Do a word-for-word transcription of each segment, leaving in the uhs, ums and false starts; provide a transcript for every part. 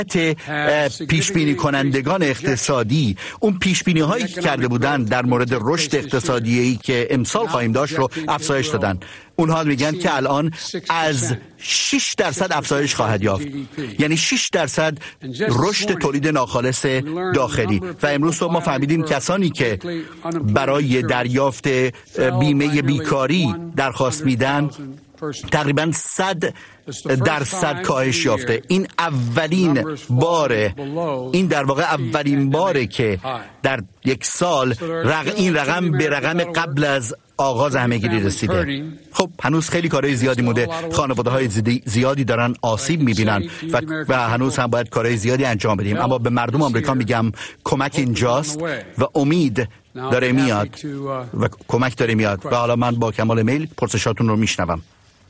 پیش بینی کنندگان اقتصادی اون پیش بینی هایی که کرده بودن در مورد رشد اقتصادی که امسال خواهیم داشت رو افزایش دادن. اونها میگن که الان از شش درصد افزایش خواهد یافت، یعنی شش درصد رشد تولید ناخالص داخلی. و امروز صبح ما فهمیدیم کسانی که برای دریافت بیمه بیکاری درخواست میدن تقریباً صد درصد کاهش یافته. این اولین باره، این در واقع اولین باره که در یک سال رق... این رقم به رقم قبل از آغاز همه‌گیری رسیده. خب هنوز خیلی کارهای زیادی مونده، خانواده‌های زیادی دارن آسیب می‌بینن و, و هنوز هم باید کارهای زیادی انجام بدیم. اما به مردم آمریکا میگم کمک اینجاست و امید داره میاد و کمک داره میاد. و حالا من با کمال میل پرسشاتون رو میشنوم.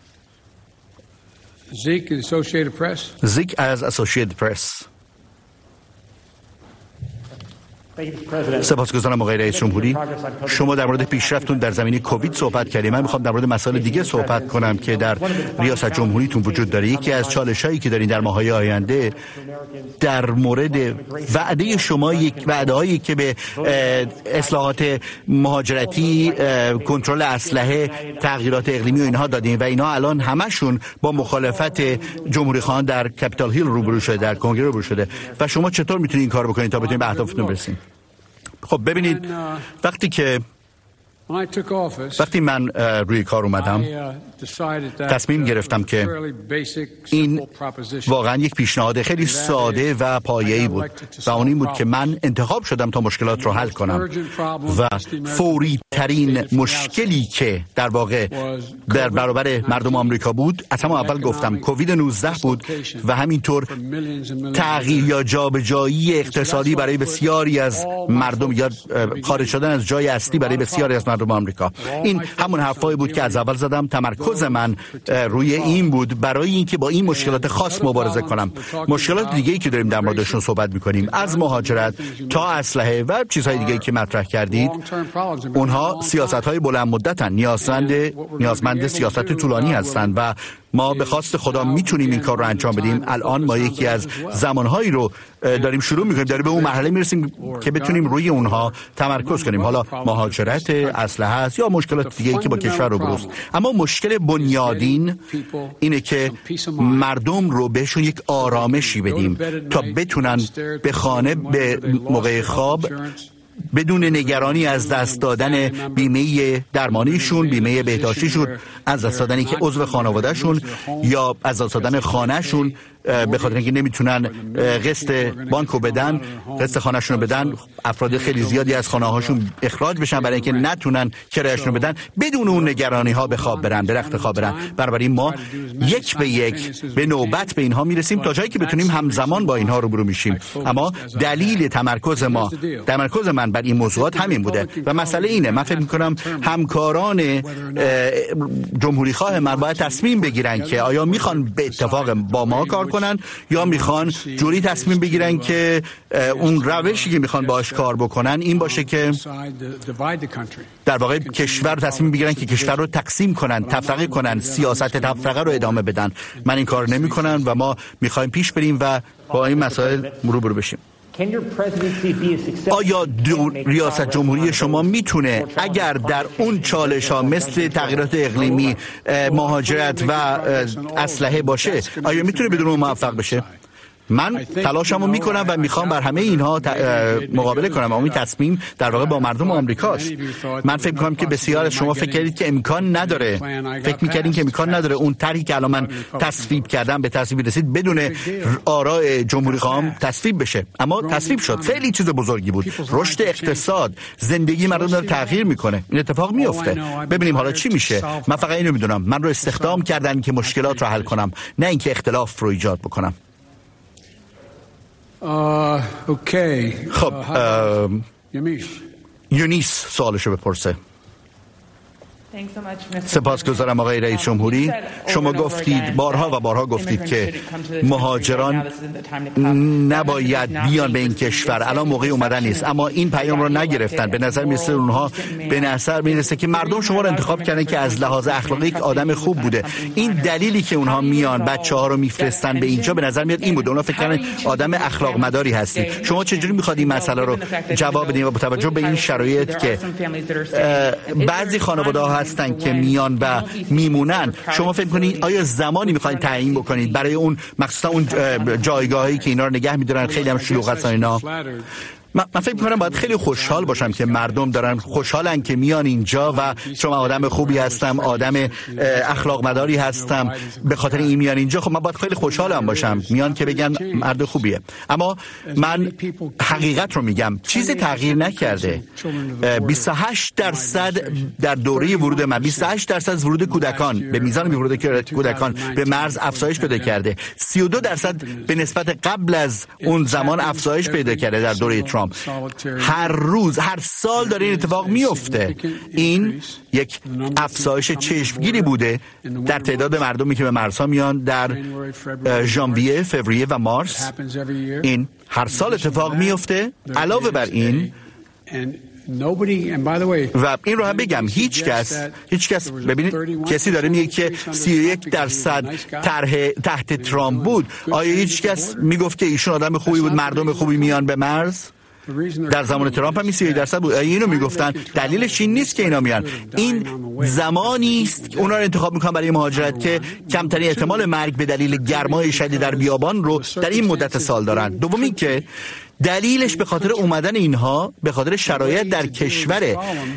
Zeke, Associated Press. Zeke از Associated Press. سپاسگزارم آقای رئیس جمهوری. شما در مورد پیشرفتتون در زمینه کووید صحبت کردید. من میخوام در مورد مسائل دیگه صحبت کنم که در ریاست جمهوریتون وجود داره. یکی از چالش‌هایی که دارین در ماه‌های آینده در مورد وعده شما، یک وعده‌هایی که به اصلاحات مهاجرتی، کنترل اسلحه، تغییرات اقلیمی و اینها دادین و اینها الان همشون با مخالفت جمهوری‌خواهان در کپیتال هیل روبرو شده، در کنگره روبرو شده. و شما چطور میتونید این کارو بکنید تا بتونید به اهدافتون برسید؟ خب ببینید، وقتی که وقتی من روی کار اومدم تصمیم گرفتم که این واقعا یک پیشنهاد خیلی ساده و پایه‌ای بود و اون این بود که من انتخاب شدم تا مشکلات رو حل کنم و فوری ترین مشکلی که در واقع در برابر مردم آمریکا بود، از همون اول گفتم کووید نوزده بود و همینطور تغییر یا جابجایی اقتصادی برای بسیاری از مردم یا خارج شدن از جای اصلی برای بسیاری از مردم آمریکا. این همون حرفایی بود که از اول زدم. تمرکز من روی این بود برای اینکه با این مشکلات خاص مبارزه کنم. مشکلات دیگه‌ای که داریم در موردشون صحبت می‌کنیم، از مهاجرت تا اسلحه و چیزهای دیگه‌ای که مطرح کردید، اونها سیاست‌های بلند مدتن، نیازمند نیازمند سیاست طولانی هستند و ما به خواست خدا میتونیم این کار رو انجام بدیم. الان ما یکی از زمانهایی رو داریم شروع میکنیم، داریم به اون مرحله میرسیم که بتونیم روی اونها تمرکز کنیم. حالا مهاجرت، اسلحه است یا مشکلات دیگه‌ای که با کشور روبروست. اما مشکل بنیادین اینه که مردم رو بهشون یک آرامشی بدیم تا بتونن به خانه به موقع خواب بدون نگرانی از دست دادن بیمه درمانیشون، بیمه بهداشتیشون، از دست دادن که عضو خانوادهشون یا از دست دادن خانهشون به خاطر اینکه نمیتونن قسط بانکو بدن، قسط خانهشون رو بدن. افراد خیلی زیادی از خانه هاشون اخراج بشن برای اینکه نتونن کرایه‌شون رو بدن، بدون اون نگرانی ها به خواب برن، به رخت خواب برن. بنابراین ما یک به یک به نوبت به اینها میرسیم تا جایی که بتونیم همزمان با اینها روبرو میشیم. اما دلیل تمرکز ما، تمرکز من بر این موضوعات همین بوده و مسئله اینه، من فکر میکنم همکاران جمهوری خواه من باید تصمیم بگیرن که آیا میخوان به اتفاق با ما کار کنن یا میخوان جوری تصمیم بگیرن که اون روشی که میخوان باهاش کار بکنن این باشه که در واقع کشور تصمیم بگیرن که کشور رو تقسیم کنن، تفرقه کنن، سیاست تفرقه رو ادامه بدن. من این کار نمیکنم و ما میخوایم پیش بریم و با این مسائل روبرو بشیم. آیا ریاست جمهوری شما میتونه اگر در اون چالش ها مثل تغییرات اقلیمی، مهاجرت و اسلحه باشه، آیا میتونه بدون اون موفق بشه؟ من تلاشمو میکنم و میخوام بر همه اینها مقابله کنم. اما این تصمیم در واقع با مردم آمریکاست. من فکر میکنم که بسیار از شما فکر کردید که امکان نداره، فکر میکردین که امکان نداره اون طرحی که الان من تصویب کردم به تصویب رسید بدون آراء جمهوری خواهم تصویب بشه. اما تصویب شد. خیلی چیز بزرگی بود. رشد اقتصاد، زندگی مردم داره تغییر میکنه. این اتفاق میفته. ببینیم حالا چی میشه. من فقط اینو میدونم، من رو استخدام کردن که مشکلات رو حل کنم، نه اینکه اختلاف رو ایجاد بکنم. اوکی. خب یونیس سوالشو بپرسه. سپاسگزارم آقای رئیس جمهوری. شما گفتید بارها و بارها گفتید که مهاجران نباید بیان به این کشور، الان موقع اومدن نیست، اما این پیام رو نگرفتن. به نظر میرسه اونها به نظر میرسه که مردم شما رو انتخاب کردن که از لحاظ اخلاقی یک آدم خوب بوده. این دلیلی که اونها میان بچه‌ها رو میفرستن به اینجا به نظر میاد این بود، اونها فکر کردن آدم اخلاق مداری هستی. شما چجوری میخواد این مسئله رو جواب بدین و با توجه به این شرایط که بعضی خانواده‌ها هستن که میان و میمونن، شما فکر کنید آیا زمانی میخواین تعیین بکنید برای اون مخصوصا اون جایگاهایی که اینا رو نگه می‌دارن خیلی هم شلوغ هستن اینا؟ من فکر می‌کنم باید خیلی خوشحال باشم که مردم دارن خوشحالن که میان اینجا و چون آدم خوبی هستم، آدم اخلاق مداری هستم، به خاطر این میان اینجا. خب من باید خیلی خوشحالم باشم میان که بگن مرد خوبیه. اما من حقیقت رو میگم، چیزی تغییر نکرده. بیست و هشت درصد در دوره ورود من، بیست و هشت درصد ورود کودکان به میزان ورود کودکان به مرز افزایش پیدا کرده. سی و دو درصد به نسبت قبل از اون زمان افزایش پیدا کرده در دوره ترامپ. هر روز هر سال داره این اتفاق میفته. این یک افزایش چشمگیری بوده در تعداد مردمی که به مرزها میان در ژانویه، فوریه و مارس. این هر سال اتفاق میفته. علاوه بر این و این رو هم بگم، هیچ کس هیچ کس ببینید کسی داره میگه که سی و یک درصد تحت ترامپ بود. آیا هیچ کس میگفت که ایشون آدم خوبی بود، مردم خوبی میان به مرز؟ در زمان ترامپ هم سی و یک درصد بود. اینو میگفتن. دلیلش این نیست که اینا میان. این زمانی است که اونا رو انتخاب میکنن برای مهاجرت که کمترین احتمال مرگ به دلیل گرمای شدید در بیابان رو در این مدت سال دارن. دومی که دلیلش به خاطر اومدن اینها به خاطر شرایط در کشور،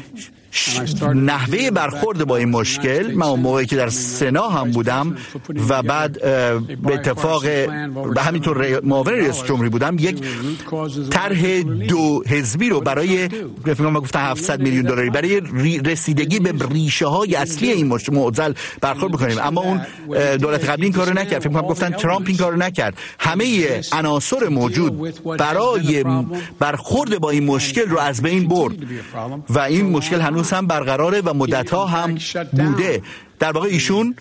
نحوه برخورد با این مشکل. من اون موقعی که در سنا هم بودم و بعد به اتفاق به همینطور معاون رئیس جمهوری بودم، یک طرح دو حزبی رو برای فکر کنم گفتن هفتصد میلیون دلاری برای رسیدگی به ریشه های اصلی این معضل برخورد بکنیم. اما اون دولت قبلی این کارو نکرد. فکر کنم گفتن ترامپ این کارو نکرد. همه عناصر موجود برای برخورد با این مشکل رو از بین برد و این مشکل هنوز هم برقراره و مدت‌ها هم بوده. در واقع ایشون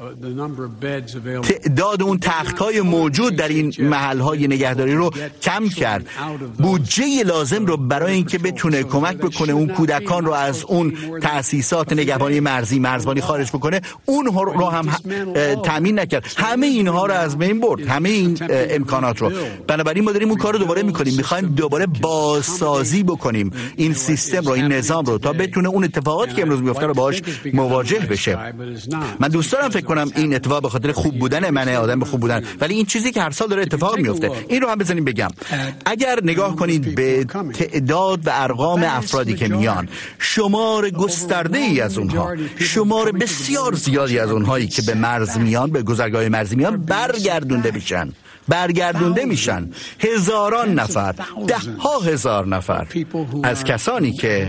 تعداد اون تخت‌های موجود در این محل‌های نگهداری رو کم کرد. بودجه لازم رو برای اینکه بتونه کمک بکنه اون کودکان رو از اون تأسیسات نگهبانی مرزی مرزبانی خارج بکنه، اون رو هم تامین نکرد. همه اینها رو از بین برد، همه این امکانات رو. بنابراین ما داریم اون کار رو دوباره می‌کنیم. می‌خوایم دوباره بازسازی بکنیم این سیستم رو، این نظام رو، تا بتونه اون اتفاقاتی که امروز میفته رو باهاش مواجه بشه. من دوست دارم فکر کنم این اتفاق به خاطر خوب بودن منه، آدم خوب بودن، ولی این چیزی که هر سال داره اتفاق میفته. این رو هم بزنیم بگم. اگر نگاه کنید به تعداد و ارقام افرادی که میان، شمار گسترده ای از اونها، شمار بسیار زیادی از اونهایی که به مرز میان، به گذرگاه مرزی میان، برگردونده میشن برگردونده میشن. هزاران نفر، ده ها هزار نفر از کسانی که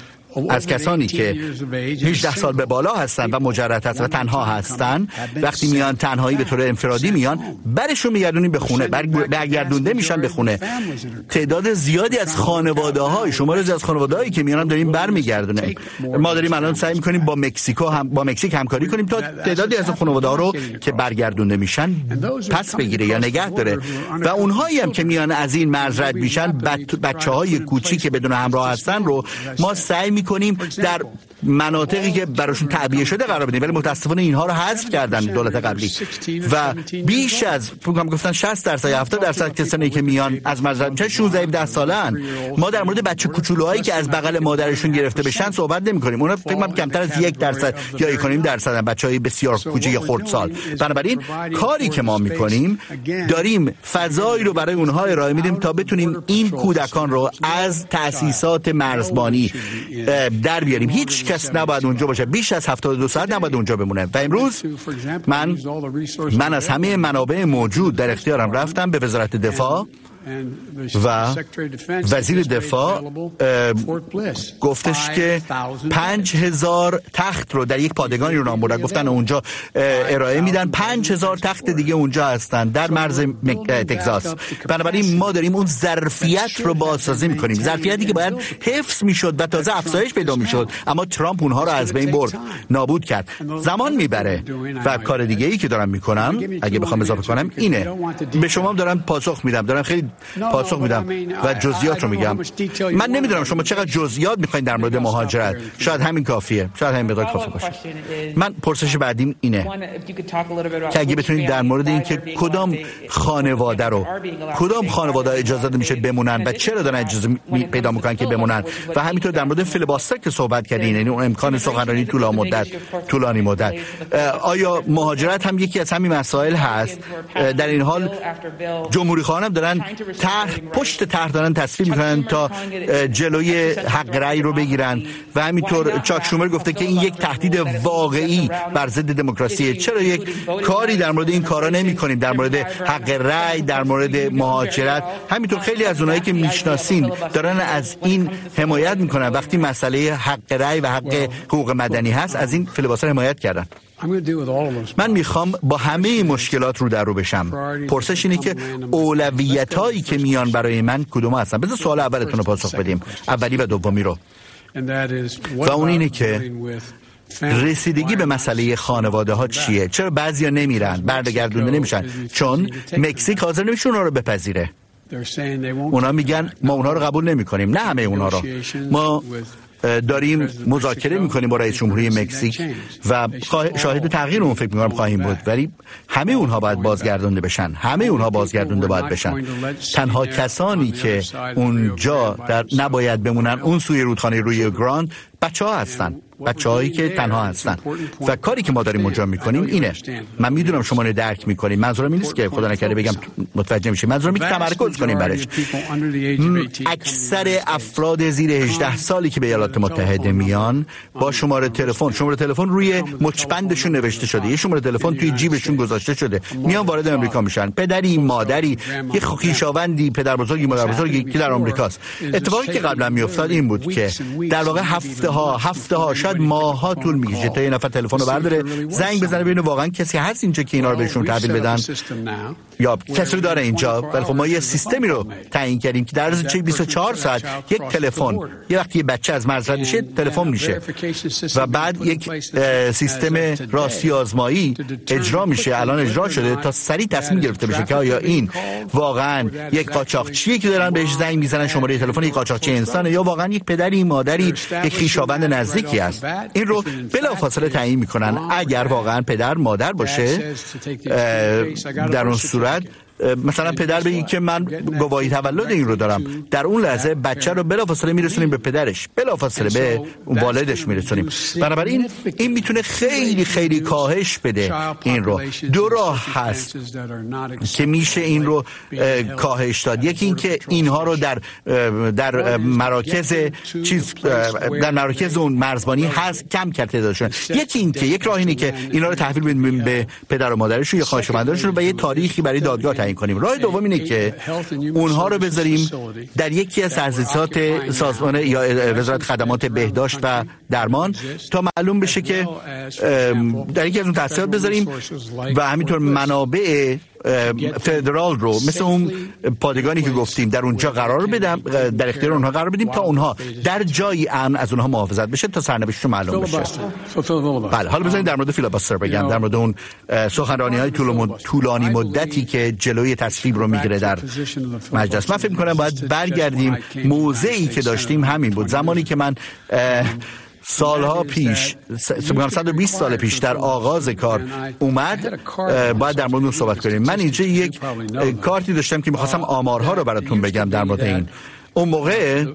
از کسانی که هجده سال به بالا هستن و مجرد هستن و تنها هستن، وقتی میان تنهایی به طور انفرادی میان، برشون میگردونیم به خونه، برگردونده میشن به خونه. تعداد زیادی از خانواده‌های شما رو از خانواده‌هایی که میان داریم برمیگردونیم. ما داریم الان سعی می‌کنیم با مکزیکو هم با مکزیک همکاری کنیم تا تعدادی از خانواده‌ها رو که برگردونده میشن پس بگیره یا نگه داره. و اونهایی هم که میان از این مرز رد میشن، بچه‌های کوچیک که بدون همراه هستن رو ما سعی کنیم در مناطقی که براشون تعبیه شده قرار بدیم، ولی متاسفانه اینها رو حذف کردن دولت قبلی و بیش از فکر گفتن شصت درصد یا هفتاد درصد کسانی که میان از مزرعه میشن شانزده هفده سالن. ما در مورد بچه کوچولوهایی که از بغل مادرشون گرفته بشن صحبت نمی‌کنیم. اونا فکر کنم کمتر از یک درصد یا یک و نیم درصدن، بچهای بسیار کوچیک خردسال. بنابراین کاری که ما می‌کنیم، داریم فضایی رو برای اونها ارائه میدیم تا بتونیم این کودکان رو از تأسیسات مرزبانی در بیاریم. هیچ کس نباید اونجا باشه، بیش از هفتاد و دو ساعت نباید اونجا بمونه. و امروز من من از همه منابع موجود در اختیارم رفتم به وزارت دفاع و وزیر دفاع گفتش که پنج هزار تخت رو در یک پادگانی رو نام بردن، گفتن اونجا ارائه میدن، پنج هزار تخت دیگه اونجا هستن در مرز تگزاس. بنابراین ما داریم اون ظرفیت رو بازسازی میکنیم، ظرفیتی که باید حفظ میشد و تازه افزایش پیدا میشد، اما ترامپ اونها رو از بین برد، نابود کرد. زمان میبره. و کار دیگه ای که دارم میکنم اگه بخوام اضافه کنم اینه، به شما دارم پاسخ میدم، دارم خیلی پاسخ میدم و جزئیات رو میگم. من نمیدونم شما چقدر جزئیات میخواین در مورد مهاجرت، شاید همین کافیه، شاید همین مقدار کافی باشه. من پرسش بعدیم اینه که اگه بتونید در مورد این که کدام خانواده رو کدام خانواده اجازه داده میشه بمونن و چرا دارن اجازه پیدا میکنن که بمونن، و همینطور در مورد فیلیباستر که صحبت کردین، یعنی اون امکان سخنرانی طولانی مدت طولانی مدت آیا مهاجرت هم یکی از همین مسائل هست؟ در این حال جمهوری خواهان هم دارن طرح پشت طرح دارن تصویب میکنن تا جلوی حق رأی رو بگیرن و همینطور چاک شومر گفته که این یک تهدید واقعی بر ضد دموکراسیه. چرا یک کاری در مورد این کارا نمی‌کنیم، در مورد حق رأی، در مورد مهاجرت؟ همینطور خیلی از اونایی که میشناسین دارن از این حمایت میکنن. وقتی مسئله حق رأی و حق حقوق مدنی هست از این فیلیباستر حمایت کردن. من میخوام با همه مشکلات رو در رو بشم. پرسش اینه که اولویتایی که میان برای من کدوم هستن؟ بذار سوال اولتون رو پاسخ بدیم، اولی و دومی رو. و اون اینه که رسیدگی به مسئله خانواده ها چیه؟ چرا بعضیا نمیرن، برگردونده نمیشن؟ چون مکزیک حاضر نمیشه اونا رو بپذیره. اونا میگن ما اونا رو قبول نمی کنیم. نه همه اونا رو. ما داریم مذاکره میکنیم با رئیس جمهوری مکزیک و شاهد تغییر اون فکر میکنم خواهیم بود، ولی همه اونها باید بازگردونده بشن. همه اونها بازگردونده باید بشن. تنها کسانی که اونجا در نباید بمونن اون سوی رودخانه روی گراند بچه ها هستن، بچه هایی که تنها هستن. و کاری که ما داریم اونجا میکنیم اینه، من میدونم شما رو درک میکنیم، منظورم این نیست که خدا نکرده بگم متوجه میشیم، منظورم اینه که تمرکز کنیم برش. اکثر افراد زیر هجده سالی که به ایالات متحده میان با شماره تلفن، شماره تلفن روی مچبندشون نوشته شده، یه شماره تلفن توی جیبشون گذاشته شده، میان وارد امریکا میشن. پدری، مادری، یه خویشاوندی، پدر بزرگی، مادر بزرگی که در آمریکاست. اتفاقی که قبلا میافتاد این بود که در واقع هفته ها هفته ها شاید ماه ها طول میکشه تا یه نفر تلفن رو برداره زنگ بزنه ببینه واقعا کسی هست اینجا که اینا رو بهشون تحویل بدن یا کسی رو داره اینجا. ولی خب ما یه سیستمی رو تعیین کردیم که در عرض بیست و چهار ساعت یک تلفن، یه وقتی یه بچه از مرز رد میشه تلفن میشه و بعد یک سیستم راستی آزمایی اجرا میشه، الان اجرا شده تا سریع تصمیم گرفته بشه که آیا این واقعا یک قاچاقچیه که دارن بهش زنگ میزنن، شماره تلفن یک قاچاقچی انسانه یا واقعا یک پدری، مادری، یک خویشاوند نزدیکی است. این رو بلافاصله تعیین میکنن. اگر واقعا پدر مادر باشه در اون صورت مثلا پدر بگی که من گواهی تولد این رو دارم، در اون لحظه بچه رو بلافاصله میرسونیم به پدرش، بلافاصله به والدش میرسونیم. بنابراین این میتونه خیلی خیلی کاهش بده این رو. دو راه هست که میشه این رو کاهش داد. یکی این که اینها رو در در مراکز چیز در مراکز اون مرزبانی هست کم کرد تعدادشون. یکی این که یک راه اینه که اینا رو تحویل بدیم به پدر و مادرشون یا خواهرشون و یه تاریخی برای دادگاه تعیین کنیم. راه دوم اینه که اونها رو بذاریم در یکی از تأسیسات سازمان یا وزارت خدمات بهداشت و درمان تا معلوم بشه که در یکی از اون تأسیسات بذاریم و همینطور منابع فدرال رو مثل اون پادگانی که گفتیم در اونجا قرار بدیم، در اختیار اونها قرار بدیم تا اونها در جایی امن از اونها محافظت بشه تا سرنوشتشون معلوم بشه. بله، حالا بذارید در مورد فیلیباستر بگم، در مورد اون سخنرانی‌های طولانی مدتی که جلوی تصویب رو میگیره در مجلس. من فکر می‌کنم باید برگردیم موضعی که داشتیم همین بود. زمانی که من سالها پیش، صد و بیست سال پیش در آغاز کار اومد، باید در مورد صحبت کنیم. من اینجا یک کارتی داشتم که میخواستم آمارها رو براتون بگم در مورد این. اون موقع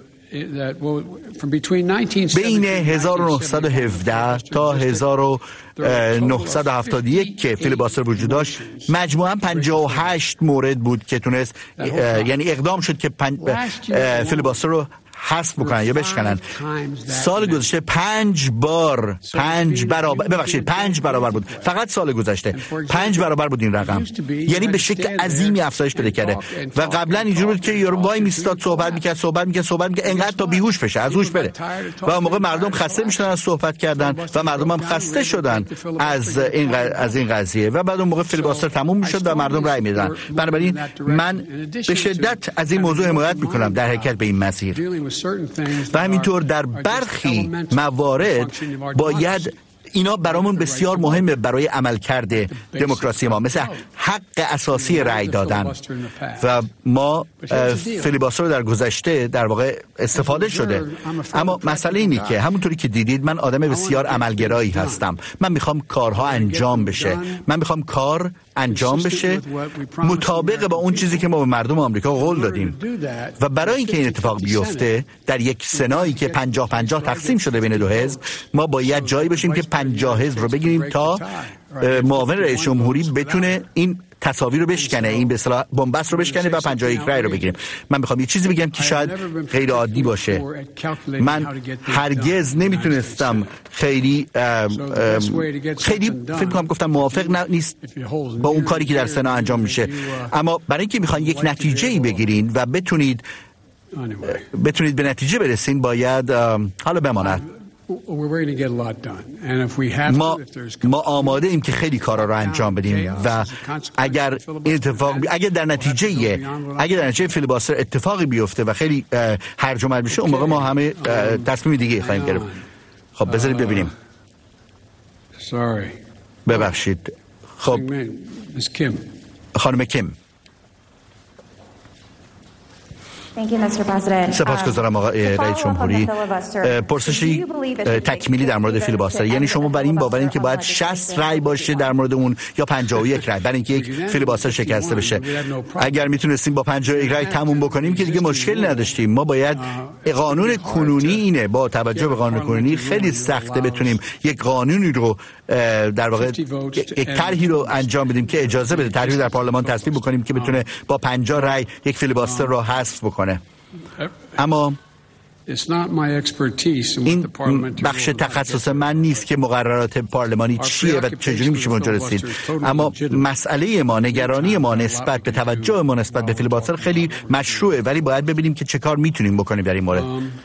بین هزار و نهصد و هفده تا هزار و نهصد و هفتاد و یک که فیلیباستر وجود داشت، مجموعاً پنجاه و هشت مورد بود که تونست، یعنی اقدام شد که فیلیباستر رو حذف بکنن یا بشکنن. سال گذشته پنج بار پنج برابر ببخشید پنج برابر بود، فقط سال گذشته پنج برابر بود این رقم، یعنی به شکل عظیمی افزایش پیدا کرده. و قبلا اینجوری بود که یارو وای میستاد صحبت میکرد صحبت میکرد صحبت میکرد انقدر تا بیهوش بشه، از هوش بره، و اون موقع مردم خسته میشدن از صحبت کردن و مردم هم خسته شدن از این از این قضیه، و بعد اون موقع فیلیباستر تموم میشد و مردم رأی میدادن. بنابراین من به شدت از این موضوع حمایت میکنم در حرکت به این مسیر، و همینطور در برخی موارد باید اینا برامون بسیار مهمه برای عملکرد دموکراسی ما، مثل حق اساسی رأی دادن. و ما فیلیباستر رو در گذشته در واقع استفاده شده، اما مسئله اینه که همونطوری که دیدید من آدم بسیار عملگرایی هستم. من میخوام کارها انجام بشه، من میخوام کار انجام بشه مطابق با اون چیزی که ما به مردم آمریکا قول دادیم. و برای اینکه این اتفاق بیفته در یک سنایی که پنجاه پنجاه تقسیم شده بین دو حزب، ما باید جایی باشیم که پنجاه حزب رو بگیریم تا معاون رئیس جمهوری بتونه این تصاویر رو بشکنه، این به اصطلاح بنبست رو بشکنه و پنجاه و یک رای رو بگیریم. من میخوام یه چیزی بگم که شاید غیر عادی باشه. من هرگز نمیتونستم خیلی ام ام خیلی فکر کنم گفتم موافق نیست با اون کاری که در سنا انجام میشه، اما برای اینکه میخوان یک نتیجه‌ای بگیرین و بتونید بتونید به نتیجه برسین، باید حالا بماند. ما ما آماده ایم که خیلی کارا رو انجام بدیم، و اگر این اتفاق اگر در نتیجه اگر در نتیجه فیلیباستر اتفاقی بیفته و خیلی هرج و مرج بشه، اون موقع ما همه تصمیم دیگه خواهیم گرفت. خب بذارید ببینیم. ببخشید. خب خانم کیم. سپاسگزارم آقای رئیس جمهوری. پرسشی تکمیلی در مورد فیلیباستر، یعنی شما بر این باورین که باید شصت رای باشه در مورد اون یا پنجاه و یک رای برای اینکه یک فیلیباستر شکسته بشه؟ اگر میتونستیم با پنجاه و یک رای تموم بکنیم که دیگه مشکل نداشتیم. ما باید قانون کنونی اینه، با توجه به قانون کنونی خیلی سخته بتونیم یک قانونی رو در واقع یک طرحی رو انجام بدیم که اجازه بده طرحی در پارلمان تصویب بکنیم که بتونه با پنجاه رای یک فیلیباستر رو حذف بکنه. اما این بخش تخصص من نیست که مقررات پارلمانی چیه و چجوری میشه اونجا رسید. اما مسئله ما، نگرانی ما نسبت به توجه ما نسبت به فیلیباستر خیلی مشروعه، ولی باید ببینیم که چه کار میتونیم بکنیم در این مورد.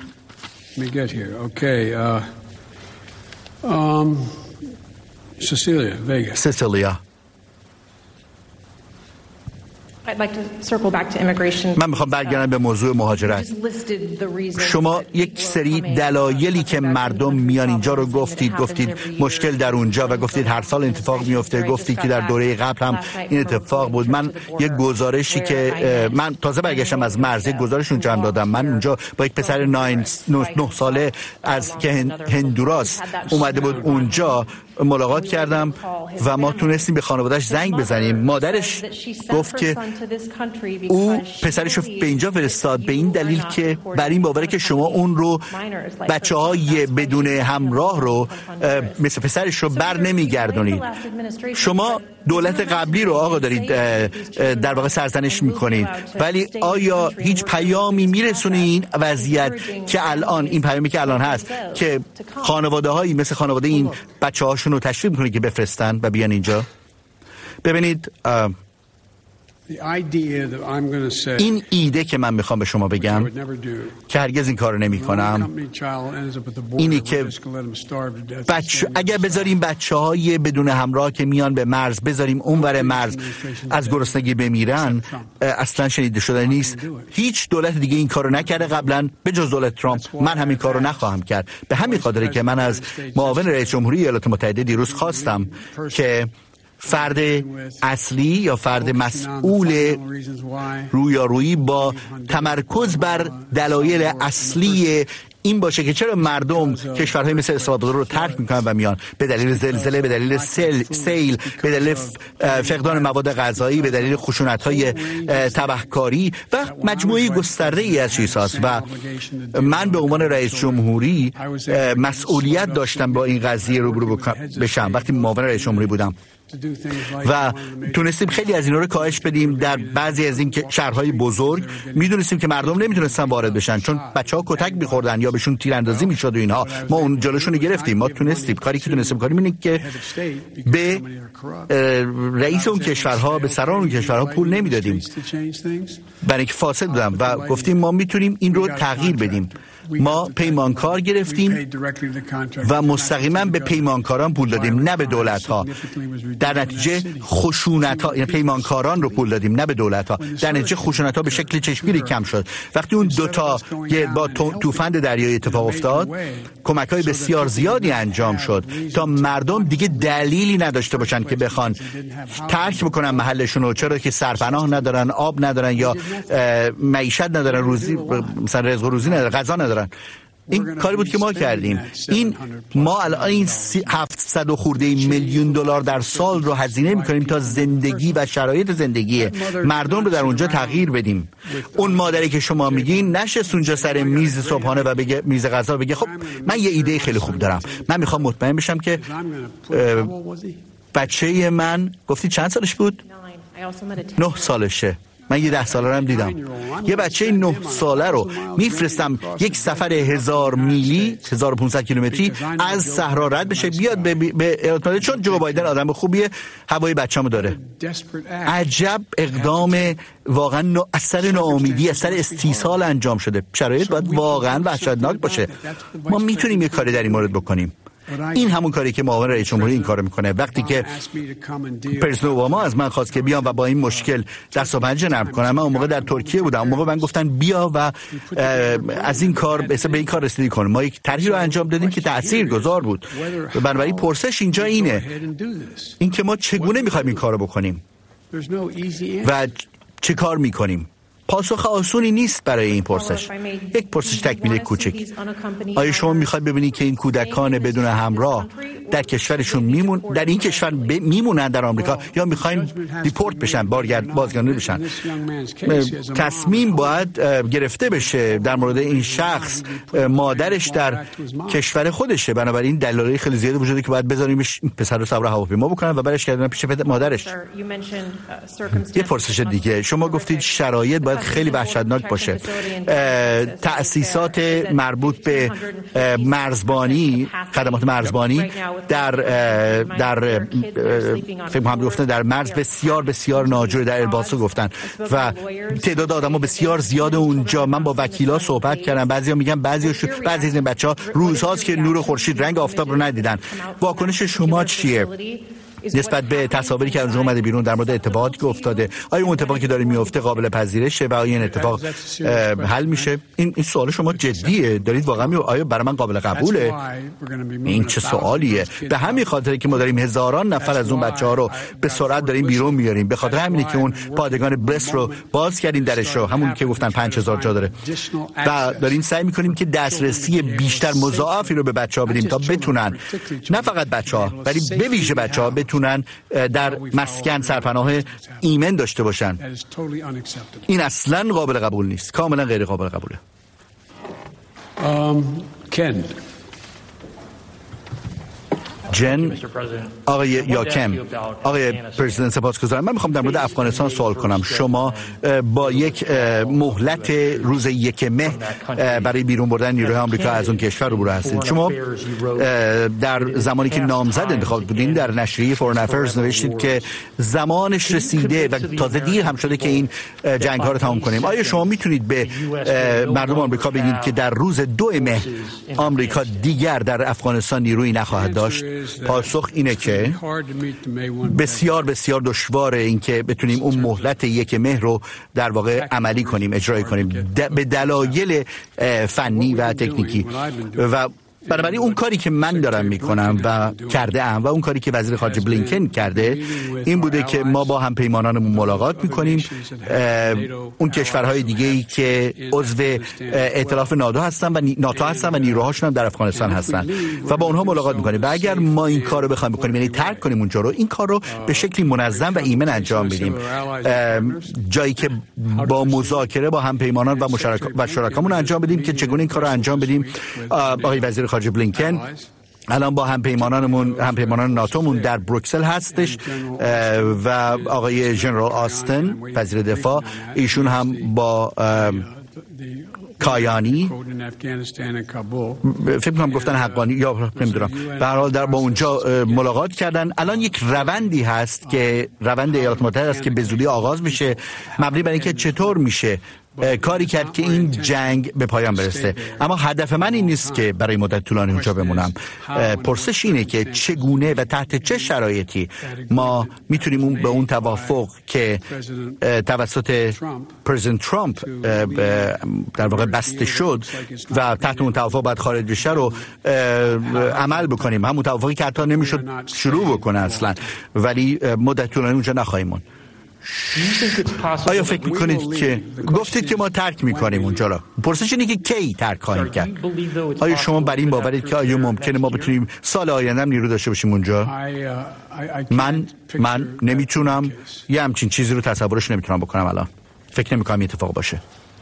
سیسیلیا. من میخوام برگردم به موضوع مهاجرت. شما یک سری دلایلی که مردم میان اینجا رو گفتید، گفتید مشکل در اونجا و گفتید هر سال اتفاق میفته، گفتید که در دوره قبل هم این اتفاق بود. من یک گزارشی که من تازه برگشتم از مرز، یک گزارش اونجا هم دادم. من اونجا با یک پسر نه ساله از که هندوراس اومده بود اونجا ملاقات کردم و ما تونستیم به خانواده‌اش زنگ بزنیم. مادرش گفت که او پسرش رو به اینجا فرستاد به این دلیل که بر این باوره که شما اون رو بچه‌های بدون همراه رو مثل پسرش رو بر نمیگردونید. شما دولت قبلی رو آقا دارید در واقع سرزنش میکنید، ولی آیا هیچ پیامی میرسونه این وضعیت که الان این پیامی که الان هست که خانواده‌هایی مثل خانواده این بچه‌هاشون رو تشویق میکنه که بفرستن و بیان اینجا؟ ببینید این ایده که من میخوام به شما بگم که هرگز این کارو نمی کنم اینی که بچه اگر بذاریم بچه های بدون همراه که میان به مرز، بذاریم اونور مرز از گرسنگی بمیرن، اصلا شنیده شده نیست. هیچ دولت دیگه این کارو نکرده قبلا به جز دولت ترامپ. من همین کارو نخواهم کرد. به همین خاطره که من از معاون رئیس جمهوری ایالات متحده دیروز خواستم که فرد اصلی یا فرد مسئول رویارویی با تمرکز بر دلایل اصلی این باشه که چرا مردم کشورهای مثل السالوادور رو ترک میکنن و میان، به دلیل زلزله، به دلیل سیل، سیل به دلیل فقدان مواد غذایی، به دلیل خشونت‌های تبهکاری و مجموعه گسترده‌ای از چیزهاست. و من به عنوان رئیس جمهوری مسئولیت داشتم با این قضیه روبرو بشم وقتی معاون رئیس جمهوری بودم. و تونستیم خیلی از اینا رو کاهش بدیم. در بعضی از این که شهرهای بزرگ میدونستیم که مردم نمیتونستن وارد بشن چون بچه‌ها کتک می‌خوردن یا بهشون تیراندازی می‌شد و اینها. ما اون جلوشون رو گرفتیم. ما تونستیم کاری که تونستیم کنیم اینه که به رئیس اون کشورها، به سران اون کشورها پول نمیدادیم برای اینکه فاسد بودن و گفتیم ما میتونیم این رو تغییر بدیم. ما پیمانکار گرفتیم و مستقیما به پیمانکاران پول دادیم، نه به دولت ها. در نتیجه خشونت ها، یعنی پیمانکاران رو پول دادیم نه به دولت ها. در نتیجه خشونت ها به شکل چشمگیری کم شد. وقتی اون دوتا با توفند دریایی اتفاق افتاد، کمک های بسیار زیادی انجام شد تا مردم دیگه دلیلی نداشته باشن که بخوان ترک بکنن محلشون رو، چرا که سرپناه ندارن، آب ندارن یا معیشت ندارن، روزی مثلا رزق و روزی ندارن، غذا ندارن. این کاری بود که ما کردیم. این ما الان این هفتصد و خورده میلیون دلار در سال رو هزینه میکنیم تا زندگی و شرایط زندگی مردم رو در اونجا تغییر بدیم. اون مادری که شما میگین نشست اونجا سر میز صبحانه و بگه میز غذا بگه خب من یه ایده خیلی خوب دارم، من میخوام مطمئن بشم که بچه من، گفتی چند سالش بود؟ نه سالشه. من یه ده ساله رو هم دیدم. یه بچه نه ساله رو میفرستم یک سفر هزار میلی، هزار و پانصد کیلومتری از صحرا رد بشه بیاد به به ایالات، چون جو بایدن آدم خوبیه، هوای بچه‌مو داره. عجب اقدام واقعا اثر ناامیدی، اثر استیصال انجام شده. شرایط باید واقعا وحشتناک باشه. ما میتونیم یه کاری در این مورد بکنیم. این همون کاری که معاون رئیس جمهوری این کارو میکنه. وقتی که پرزیدنت اوباما از من خواست که بیام و با این مشکل دست و پنجه نرم کنم، من اون موقع در ترکیه بودم. اون موقع من گفتن بیا و از این کار به این کار رسیدگی کن. ما یک طرحی رو انجام دادیم که تاثیرگذار بود. بنابراین پرسش اینجا اینه، این که ما چگونه میخوایم این کارو بکنیم و چه کار میکنیم. پاسخ آسونی نیست برای این پرسش. یک پرسش تکمیل کوچک. آیا شما میخواید ببینید که این کودکان بدون همراه در کشورشون میمون در این کشور ب... میمونن در آمریکا یا میخواین دیپورت بشن، بازگرد بازگردونده بشن؟ تصمیم باید گرفته بشه در مورد این شخص. مادرش در کشور خودشه، بنابراین دلایل خیلی زیادی وجود داره که باید بذاریمش پسر رو سوار هواپیما بکنن و برش گردونن پیش مادرش. یه پرسش دیگه، شما گفتید شرایط باید خیلی وحشتناک باشه. تأسیسات مربوط به مرزبانی، خدمات مرزبانی در در فکر کنم گفتن در مرز بسیار بسیار ناجور در الباسو گفتن و تعداد آدم‌ها بسیار زیاد اونجا. من با وکیلا صحبت کردم، بعضیا میگن بعضی بعضی از این بچه‌ها روزهاست که نور خورشید، رنگ آفتاب رو ندیدن. واکنش شما چیه نسبت به تصاویری که از اومده بیرون در مورد اتفاقاتی که افتاده؟ آیا اون اتفاقی که داره میفته قابل پذیرشه و آیا این اتفاق حل میشه؟ این این سوال شما جدیه؟ دارید واقعا می آیا برای من قابل قبوله؟ این چه سوالیه؟ به همین خاطر که ما داریم هزاران نفر از اون بچه‌ها رو به سرعت داریم بیرون میاریم. به خاطر همینه که اون پادگان بلس رو باز کردیم درش رو، همون که گفتن پنج هزار جا داره و داریم سعی میکنیم که دسترسی بیشتر مضاعفی رو به بچه‌ها بدیم تا بتونن، نه فقط بچه‌ها ولی به ویژه بچه‌ها بتونن در مسکن سرپناه ایمن داشته باشن. این اصلا قابل قبول نیست، کاملا غیر قابل قبوله. کن جن آقای یاکم. آقای پرزیدنت سپاسگزارم. من میخوام در مورد افغانستان سوال کنم. شما با یک مهلت روز یک مه برای بیرون بردن نیروهای آمریکا از اون کشور روبرو هستید. شما در زمانی که نامزد انتخاب بودین در نشریه فورن افیرز نوشتید که زمانش رسیده و تازه دیر هم شده که این جنگ ها رو تمام کنیم. آیا شما میتونید به مردم آمریکا بگید که در روز دو مه آمریکا دیگر در افغانستان نیرویی نخواهد داشت؟ پاسخ اینه که بسیار بسیار دشواره این که بتونیم اون مهلت یک مه رو در واقع عملی کنیم، اجرایی کنیم به دلایل فنی و تکنیکی. و بنابراین اون کاری که من دارم میکنم و کرده ام و اون کاری که وزیر خارجه بلینکن کرده این بوده که ما با هم پیمانانمون ملاقات میکنیم، اون کشورهای دیگه‌ای که عضو ائتلاف ناتو هستن و ناتو هستن و نیروهاشون هم در افغانستان هستن و با اونها ملاقات میکنیم. و اگر ما این کارو بخوایم بکنیم، یعنی ترک کنیم اونجا رو، این کار رو به شکلی منظم و ایمن انجام بدیم، جایی که با مذاکره با هم پیمانان و مشارکت و شرکامون انجام بدیم که چگونه این کارو انجام بدیم. آقای وزیر خارجه بلینکن الان با همپیمانانمون همپیمانان ناتومون در بروکسل هستش و آقای ژنرال آستن وزیر دفاع، ایشون هم با کایانی فکر کنم گفتن حقانی یا نمیدونم به هر حال در با اونجا ملاقات کردن. الان یک روندی هست که روند ایالات متحده است که به زودی آغاز میشه، مبنی بر اینکه چطور میشه کاری کرد که این جنگ به پایان برسه. اما هدف من این نیست که برای مدت طولانی اونجا بمونم. پرسش اینه که چگونه و تحت چه شرایطی ما میتونیم اون به اون توافق که توسط پرزیدنت ترامپ در واقع بسته شد و تحت اون توافق باید خارج بشه رو عمل بکنیم. همون توافقی که حتی نمیشد شروع بکنه اصلا، ولی مدت طولانی اونجا نخواهیم مون. آیا فکر میکنید که گفتید که ما ترک میکنیم اونجا را؟ پرسش اینه که کی ترک خواهیم کرد؟ آیا شما بر این باورید که آیا ممکنه ما بتونیم سال آینده هم نیرو داشته باشیم اونجا؟ من من نمیتونم یه همچین چیزی رو تصورش نمیتونم بکنم الان. فکر نمیکنم این اتفاق باشه.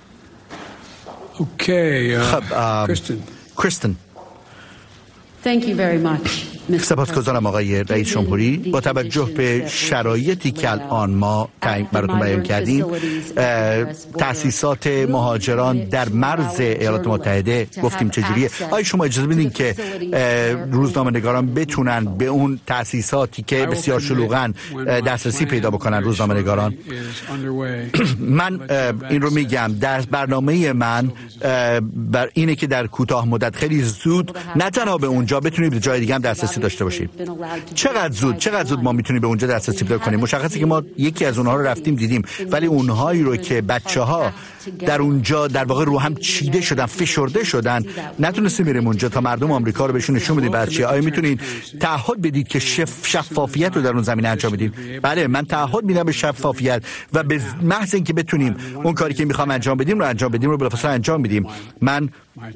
خب کریستن. Thank you very much. سپاسگزارم آقای رئیس جمهوری. با توجه به شرایطی که الان ما براتون بیان کردیم، تأسیسات مهاجران در مرز ایالات متحده گفتیم چجوریه. آیا شما اجازه بدین که روزنامه‌نگاران بتونن به اون تأسیساتی که بسیار شلوغن دسترسی پیدا بکنن؟ روزنامه‌نگاران، من این رو میگم، در برنامه من بر اینه که در کوتاه مدت خیلی زود نه تنها به اونجا بتونیم به جای دیگه هم دسترسی داشته باشیم. چقدر زود چقدر زود ما میتونیم به اونجا دسترسی پیدا کنیم؟ مشخصه که ما یکی از اونها رو رفتیم دیدیم، ولی اونهایی رو که بچه‌ها در اونجا در واقع رو هم چیده شدن، فشرده شدن، نتونستیم بریم اونجا تا مردم آمریکا رو بهشون نشون بدیم بچه‌ها. آیا میتونین تعهد بدید که شف شفافیت رو در اون زمینه انجام بدید؟ بله، من تعهد میدم به شفافیت و به محض اینکه بتونیم اون کاری که میخوام انجام بدیم رو انجام بدیم رو بلافاصله انجام میدیم. من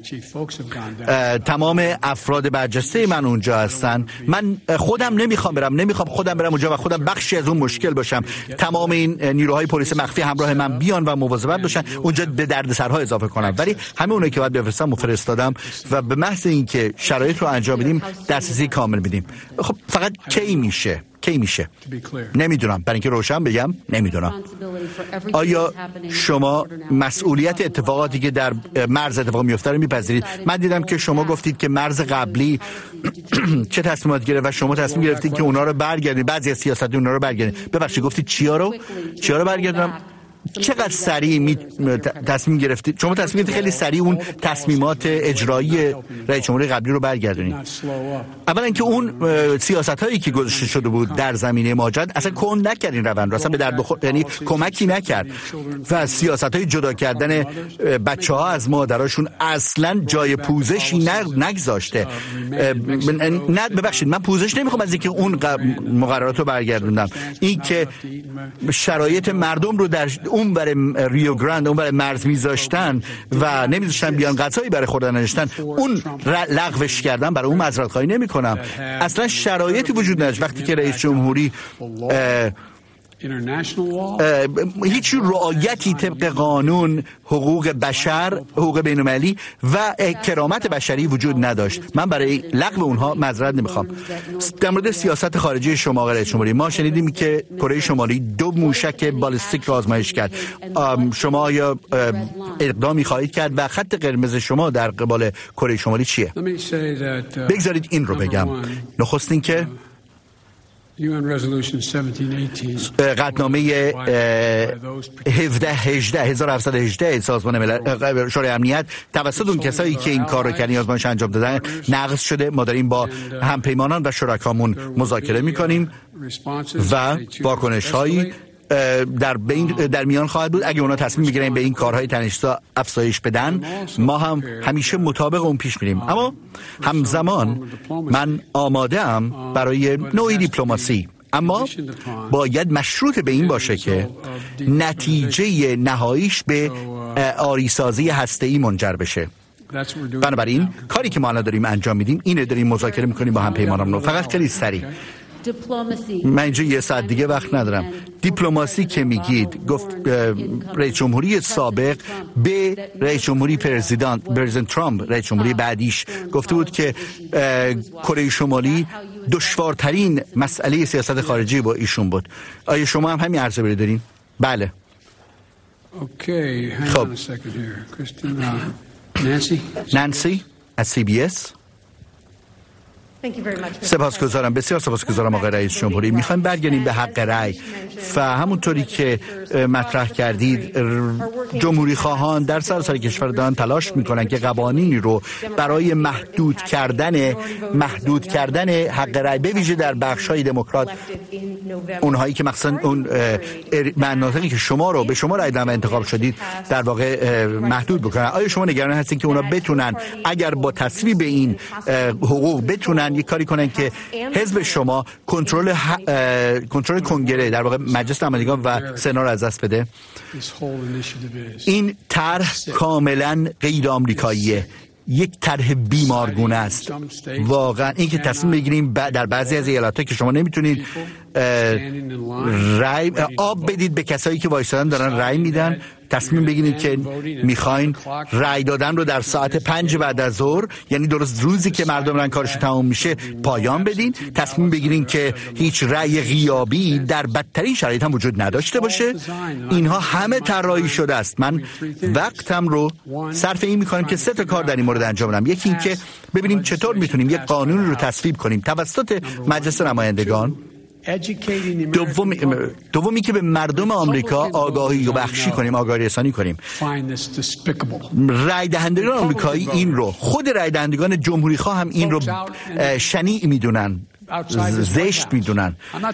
تمام افراد برجسته من اونجا هستن. من خودم نمیخوام برم نمیخوام خودم برم اونجا و خودم بخشی از اون مشکل باشم. تمام این نیروهای پلیس مخفی همراه من بیان و مواظبت باشن، اونجا به دردسرها اضافه کنم. ولی همه اونایی که باید بفرستم فرستادم و به محض اینکه شرایط رو انجام بدیم دسترسی کامل بدیم. خب فقط کی میشه؟ کی میشه؟ نمیدونم. برای اینکه روشن بگم نمیدونم. آیا شما مسئولیت اتفاقاتی که در مرز اتفاق میفته رو میپذیرید؟ من دیدم که شما گفتید که مرز قبلی چه تصمیمات گرفت و شما تصمیم گرفتید که اونا رو برگردید، بعضی از سیاست اونا رو برگردید. ببخشید گفتید چیا رو چیا رو برگردونم؟ چقدر سریع می تصمیم گرفتید؟ شما تصمیم گرفتید خیلی سریع اون تصمیمات اجرایی رئیس جمهوری قبلی رو برگردونید. اولا اینکه اون سیاست‌هایی که گذاشته شده بود در زمینه مهاجرت اصلا کند نکردین روند، اصلا به درد بخور، یعنی کمکی نکرد و سیاست‌های جدا کردن بچه‌ها از مادراشون اصلا جای پوزشی نگذاشته. نه ببخشید، من پوزش نمیخوام از اینکه اون مقررات رو برگردوندم، این که شرایط مردم رو در اون برای ریو گراند، اون برای مرز میذاشتن و نمیذاشتن بیان غذایی برای خوردن نداشتن، اون لغوش کردن، برای اون معذرت خواهی نمی کنم. اصلا شرایطی وجود نداشت وقتی که رئیس جمهوری هیچ رعایتی طبق قانون حقوق بشر، حقوق بین‌المللی و کرامت بشری وجود نداشت. من برای لغو اونها معذرت نمیخوام. در مورد سیاست خارجی شما آقای رئیس جمهوری، ما شنیدیم که کره شمالی دو موشک بالستیک را آزمایش کرد. شما آیا اقدامی خواهید کرد و خط قرمز شما در قبال کره شمالی چیه؟ بگذارید این رو بگم. نخست این که قطعنامه هفده هجده هزار و هفتصد و هجده سازمان ملل شورای امنیت توسط اون کسایی که این کار رو کردن، آزمایش انجام دادن، نقض شده. ما داریم با همپیمانان و شرکامون مذاکره میکنیم و واکنش‌هایی در بین در میان خواهد بود. اگه اونا تصمیم میگیرن به این کارهای تنش‌زا افزایش بدن، ما هم همیشه مطابق اون پیش میریم. اما همزمان من آماده ام برای نوعی دیپلماسی، اما باید مشروط به این باشه که نتیجه نهاییش به آریسازی هسته‌ای منجر بشه. بنابراین کاری که ما الان داریم انجام میدیم اینه، داریم مذاکره میکنیم با همپیمانان. فقط خیلی سریع من اینجا یه ساعت دیگه وقت ندارم. دیپلماسی که میگید، گفت رئیس جمهوری سابق به رئیس جمهوری پرزیدنت پرزیدنت ترامپ، رئیس جمهوری بعدیش، گفته بود که کره شمالی دشوارترین مسئله سیاست خارجی با ایشون بود. آیا شما هم همین عرضه دارین؟ بله. Okay, hang خب. on a second here. Christine, uh, Nancy? نانسی از سی بی اس. سپاسگزارم، بسیار سپاسگزارم آقای رئیس جمهوری. میخوایم برگردیم به حق رأی و همونطوری که مطرح کردید جمهوری خواهان در سراسر کشور دارن تلاش میکنن که قوانینی رو برای محدود کردن محدود کردن حق رأی به ویژه در بخش‌های دموکرات، اونهایی که مثلا اون مناطقی که شما رو به شما رأی دادن و انتخاب شدید در واقع محدود بکنن. آیا شما نگران هستین که اونا بتونن اگر با تصویب این حقوق بتونن یک کاری کنن که حزب شما کنترل کنترل کنگره در واقع مجلس نمایندگان و سنا رو از دست بده؟ این طرح کاملا غیر آمریکاییه، یک طرح بیمارگونه است. واقعا این که تصمیم بگیریم در بعضی از ایالت‌ها که شما نمیتونید رای آب بدید به کسایی که وایسادن دارن رای میدن، تصمیم بگیرید که میخواین رای دادن رو در ساعت پنج بعد از ظهر، یعنی درست روزی که مردم رن کارشون تمام میشه، پایان بدین. تصمیم بگیرین که هیچ رای غیابی در بدترین شرایط هم وجود نداشته باشه. اینها همه طراحی شده است. من وقتم رو صرف این میکنم که سه تا کار در این مورد انجام بدم. یکی این که ببینیم چطور میتونیم یک قانون رو تصویب کنیم توسط مجلس نمایندگان. دومی دومی که به مردم آمریکا آگاهی و بخشی کنیم، آگاهی رسانی کنیم. رای دهندگان آمریکایی این رو، خود رای دهندگان جمهوری خواه هم این رو شنیع میدونن، زشت میدونن.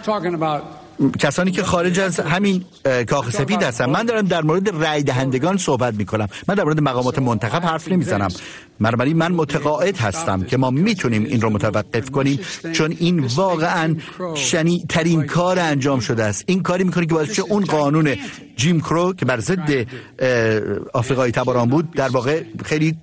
کسانی که خارج از همین کاخ سفید هستن. من دارم در مورد رای دهندگان صحبت میکنم، من در مورد مقامات منتخب حرف نمیزنم. بنابراین من متقاعد هستم که ما میتونیم این رو متوقف کنیم، چون این واقعا شنیع ترین کار انجام شده است. این کاری میکنه که باعث بشه اون قانون جیم کرو که بر ضد آفریقای تباران بود در واقع خیلی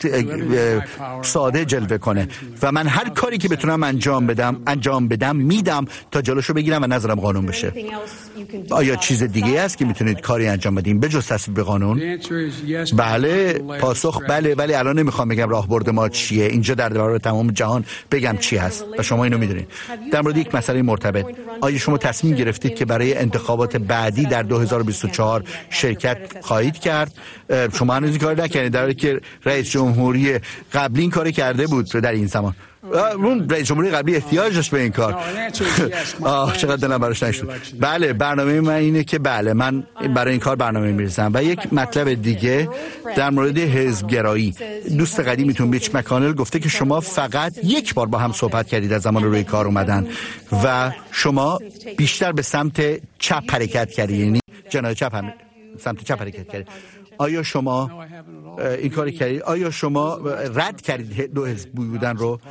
ساده جلوه کنه. و من هر کاری که بتونم انجام بدم انجام بدم میدم تا جلوشو بگیرم و نذارم قانون بشه. آیا چیز دیگه است که میتونید کاری انجام بدیم به جز تصویب قانون؟ بله، پاسخ بله، ولی الان نمیخوام بگم راهبرد ما چیه. اینجا در برابر تمام جهان بگم چی هست و شما اینو میدونید. در مورد یک مسئله مرتبط، آیا شما تصمیم گرفتید که برای انتخابات بعدی در دو هزار و بیست و چهار شرکت خواهید کرد؟ شما هنوز کار نکردید، در حالی که رئیس جمهوری قبلی این کارو کرده بود در این زمان. اون رئیس جمهوری قبلی احتیاج داشت به این کار. آه چقدر دلم براش نشد. بله، برنامه من اینه که بله من برای این کار برنامه می‌ریزم. و یک مطلب دیگه در مورد حزبگرایی، دوست قدیمیتون بیچ مکانل گفته که شما فقط یک بار با هم صحبت کردید از زمان روی کار اومدن و شما بیشتر به سمت چپ حرکت کردید، یعنی جناح چپ هم سمت چپ حرکت کردید. آیا شما این کاری کردید؟ آیا شما رد کردید دو حزب بودن رو؟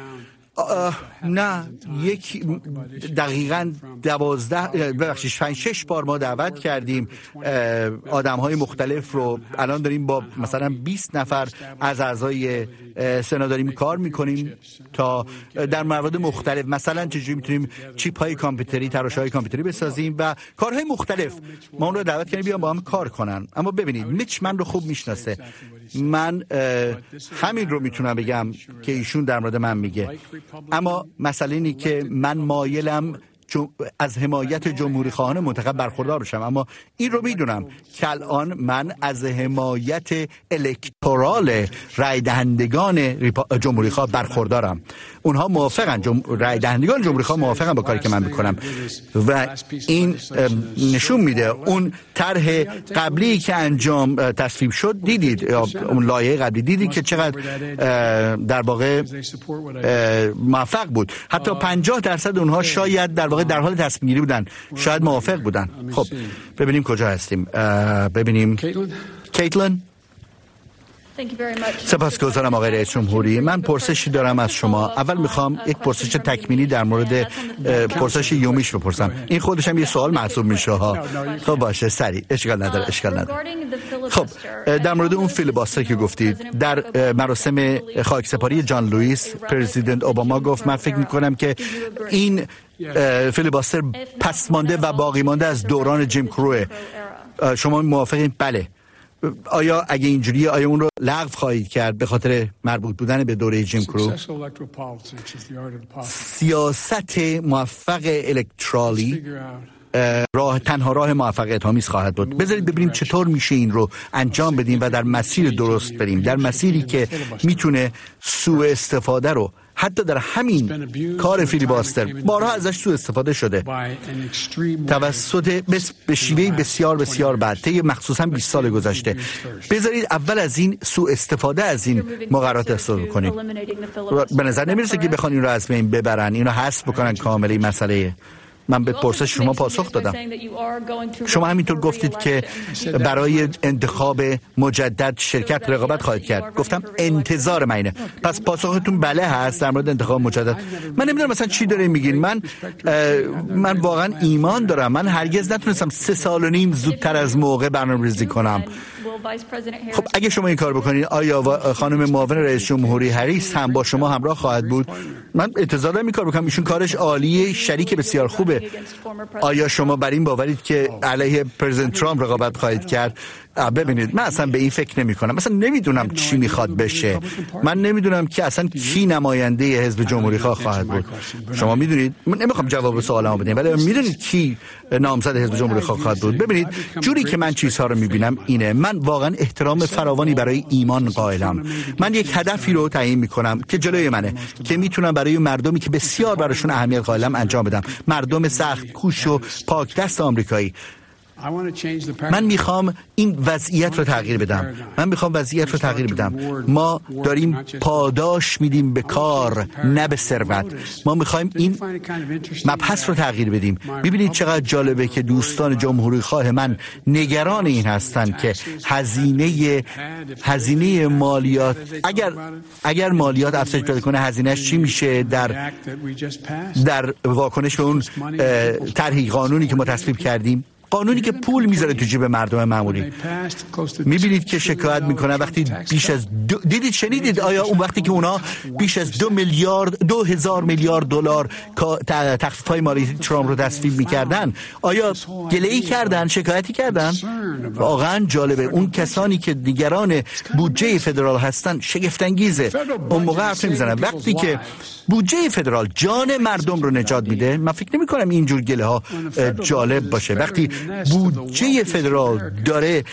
نه، یک دقیقاً دوازده ببخشید پنج شش بار ما دعوت کردیم آدم‌های مختلف رو. الان داریم با مثلا بیست نفر از اعضای سنا داریم کار میکنیم تا در موارد مختلف، مثلا چجوری میتونیم چیپ‌های کامپیوتری، تراشه‌های کامپیوتری بسازیم و کارهای مختلف. ما اون رو دعوت کردیم بیان با هم کار کنن. اما ببینید میچ من رو خوب میشناسه. من همین رو میتونم بگم که ایشون در مورد من میگه. اما مسئله اینه که من مایلم از حمایت جمهوری خواهان منتخب برخوردار بشم، اما این رو میدونم که الان من از حمایت الکتورال رای دهندگان جمهوری خواه برخوردارم. اونها موافقن، جم... رای دهندگان جمهوری خواه موافقن با کاری که من میکنم و این نشون میده اون طرح قبلی که انجام تصویب شد، دیدید اون لایحه قبلی دیدید که چقدر در واقع موفق بود. حتی پنجاه درصد اونها شاید در واقع در حال تصمیم گیری بودن، شاید موافق بودن. خب ببینیم کجا هستیم. ببینیم کیتلن. سپاسگزارم آقای رئیس جمهوری. من پرسشی دارم از شما. اول میخوام یک پرسش تکمیلی در مورد پرسش یومیش بپرسم. این خودش هم یه سوال محسوب میشه ها. خب باشه، سریع، اشکال نداره، اشکال نداره. خب در مورد اون فیلیباستر که گفتید، در مراسم خاکسپاری جان لوئیس پرزیدنت اوباما گفت من فکر میکنم که این فیلیباستر پس مانده و باقی مانده از دوران جیم کروه. شما موافقین؟ بله. آیا اگه اینجوریه آیا اون رو لغو خواهید کرد به خاطر مربوط بودن به دوره جیم کرو؟ سیاست موفق الکترالی راه تنها راه موفقیت آمیز خواهد بود. بذارید ببینیم چطور میشه این رو انجام بدیم و در مسیر درست بریم، در مسیری که میتونه سوء استفاده رو حتی در همین کار فیلیباستر بارها ازش سوء استفاده شده توسط به شیوهی بسیار بسیار بد طی مخصوصا بیست سال گذشته. بذارید اول از این سوء استفاده از این مقررات استفاده کنیم. به نظر نمیرسه که بخوان این رو از بین ببرن، این رو حذف بکنن کامل این مسئله. من به پرسش شما پاسخ دادم. شما همینطور گفتید که برای انتخاب مجدد شرکت رقابت خواهد کرد. گفتم انتظار من اینه. پس پاسختون بله هست در مورد انتخاب مجدد. من نمیدونم مثلا چی داره میگین. من من واقعا ایمان دارم. من هرگز نتونستم سه سال و نیم زودتر از موقع برنامه‌ریزی کنم. خب اگه شما این کار بکنید، آیا خانم معاون رئیس جمهوری هریس هم با شما همراه خواهد بود؟ من انتظار دارم این کار بکنم. ایشون کارش عالیه، شریک بسیار خوبه. آیا شما بر این باورید که علیه پرزیدنت ترامپ رقابت خواهید کرد؟ ببینید من اصلا به این فکر نمی کنم. مثلا نمیدونم چی میخواد بشه. من نمیدونم که اصلا کی نماینده حزب جمهوری خواه خواهد بود. شما میدونید، من نمیخوام جواب سوالمو بدم، ولی میدونید کی نامزد حزب جمهوری خواه خواهد بود. ببینید جوری که من چیزها رو میبینم اینه، من واقعا احترام فراوانی برای ایمان قائلم. من یک هدفی رو تعیین میکنم که جلوی منه، که میتونم برای مردمی که بسیار براشون اهمیت قائلم انجام بدم، مردم سخت کوش و پاک دست آمریکایی. من میخوام این وضعیت رو تغییر بدم. من میخوام وضعیت رو تغییر بدم. ما داریم پاداش میدیم به کار، نه به ثروت. ما میخوایم این مبحث رو تغییر بدیم. ببینید چقدر جالبه که دوستان جمهوری خواه من نگران این هستن که هزینه هزینه مالیات اگر اگر مالیات افزایش پیدا کنه هزینه‌اش چی میشه در در واکنش به اون طرح قانونی که ما تصویب کردیم، قانونی که پول میذاره تو جیب مردم معمولی. میبینید که شکایت میکنن وقتی بیش از دو... دیدید شنیدید آیا اون وقتی که اونا بیش از دو میلیارد دو هزار میلیارد دلار تخفیف‌های مالیاتی ترامپ رو تصویب میکردن، آیا گله‌ای کردن، شکایتی کردن؟ واقعا جالبه. اون کسانی که نگران بودجه فدرال هستن شگفت انگیزه. اون موقع حرف نمیزنن. وقتی که بودجه فدرال جان مردم رو نجات میده، من فکر نمی کنم اینجور گله ها جالب باشه. وقتی بودجه فدرال داره